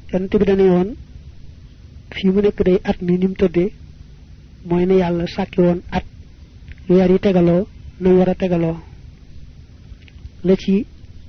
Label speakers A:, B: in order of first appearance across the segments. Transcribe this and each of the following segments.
A: yonent bi dañu woon fi mu nekk day at mi nim tëddee mooy ne yàlla sàkki woon at weer yi tegaloo na war a tegaloo la ci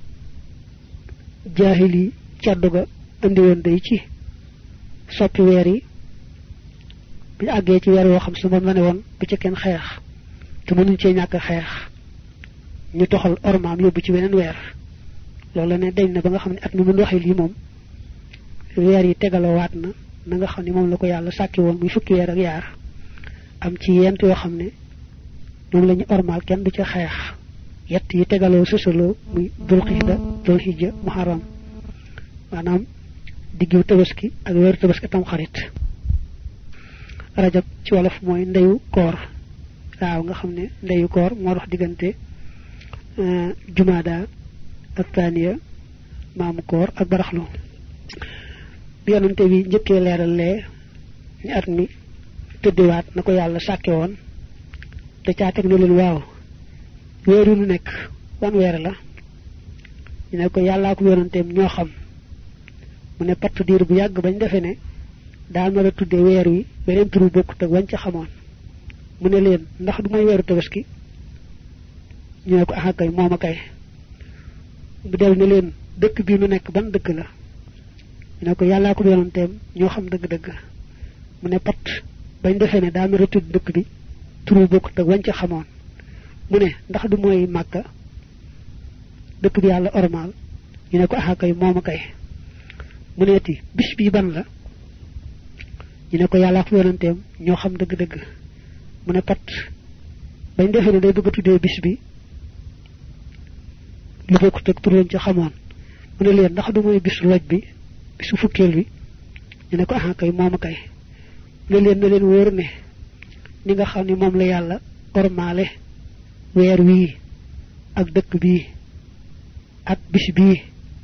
A: jaahili caddu ga andi woon day ci soppi weer yi bi àggee ci weer woo xam su moom la ne woon bu ci kenn xeex te mënuñ cee ñàkk xeex ñu toxal ormaam yóbbu ci weneen weer loolu la ne dañ na ba nga xam ne at mi mun waxee lii moom weer yi tegaloo waat na na nga xam ne moom la ko yàlla sàkki woon muy fukki weer ak yaar am ci yent yoo xam ne moom la ñu ormaal kenn du ca xeex yett yi tegaloo sësaloo muy dulhijja muharram maanaam diggu tabaski ak weeru tabaski tam xarit rajab ci wolof mooy ndeyu koor waaw nga xam ne ndeyu koor moo dox diggante jumaada ak taaniya maamu koor ak baraxlu bi yonante bi njëkkee leeral lee ni at mi tëddiwaat na ko yàlla sàkke woon te caa teg na leen waaw weeru nu nekk wan weer la ñu ne ko yàllaa ko yonanteem ñoo xam mu ne patt diir bu yàgg bañ defe ne daal na la tudde weer wi beneen turu bokkut ak wañ ca xamoon mu ne leen ndax du may weeru tabaski ñu ne ko ah kay mooma kay bu del ne leen dëkk bii nu nekk ban dëkk la ñu ne ko yàllaa ko yonanteem ñoo xam dëgg-dëgg mu ne pat bañ defee ne daa mel tudd dëkk bi turu bokkut ak wañ ca xamoon mu ne ndax du mooy Màkka dëkk bi yàlla ormal ñu ne ko ah kay mooma kay mu neeti bis bi ban la ñu ne ko yàllaa ko yonanteem ñoo xam dëgg-dëgg mu ne pat bañ defee ne day bëgg a tuddee bis bi lu bokkut ak turu wañ ca xamoon mu ne leen ndax du mooy bisu loj bi bisu fukkeel bi ñu ne ko ah kay mooma kay ne leen na leen wóor ne ni nga xam ne moom la yàlla ormaale weer wii ak dëkk bii ak bis bii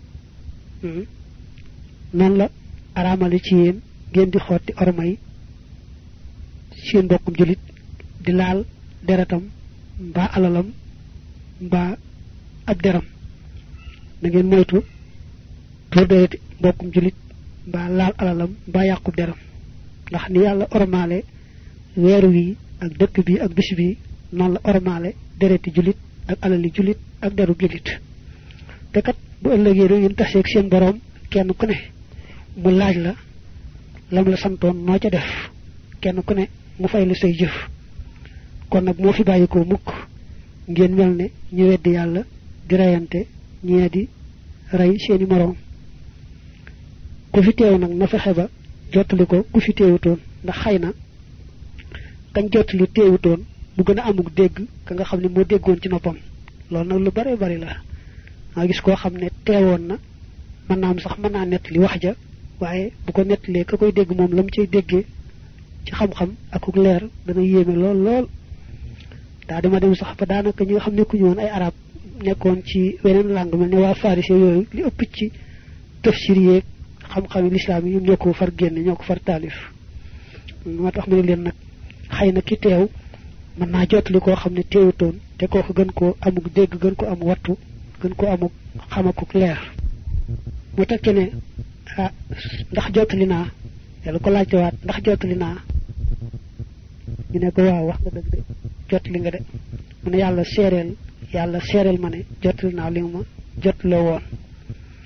A: noonu la araamale ci yéen ngeen di xotti ormay seen mbokkum julit di laal deretam mbaa alalam mbaa ab deram na ngeen moytu tur dereti mbokkum julit mbaa laal alalam mbaa yàqub deram ndax ni yàlla ormaale weer wi ak dëkk bi ak bis bi noonu la ormaale dereti julit ak alali julit ak deru julit te kat bu ëllëgee da ngeen taseeg seen borom kenn ku ne mu laaj la lam la santoon noo ca def kenn ku ne mu fay la say jëf kon nag moo fi bàyyikoo mukk ngeen mel ne ñu weddi yàlla di reyante ñee di rey seeni moroom ku fi teew nag na fexe ba jottali ko ku fi teewutoon ndax xëy na kañ jottali teewutoon bu gën a amuk dégg ka nga xam ne moo déggoon ci noppam loolu nag lu bare bari la nga gis koo xam ne teewoon na mën naa am sax mën naa nettali wax ja waaye bu ko nettalee ka koy dégg moom la mu cay déggee ci xam-xam akuk leer dana yéeme lool lool daa dama dem sax ba daanaka ñi nga xam nekkuñu woon ay arab nekkoon ci weneen langue mel ne waa farise yooyu li ëpp ci tafsir yeeg xam-xami lislaam yi ñoom ñoo ko far génne ñoo ko far taalif moo tax mu ne leen nag xëy na ki teew mën naa jottali koo xam ne teewutoon te kooku gën koo amuk dégg gën ko am wattu gën ko amuk xamakuk leer mu tekki ne ah ndax jottali naa yàlla ko laajtewaat ndax jottali naa ñu ne ko waaw wax nga dëgg de jottali nga de mu ne yàlla seereel ma ne jottali naa li ma jottaloo woon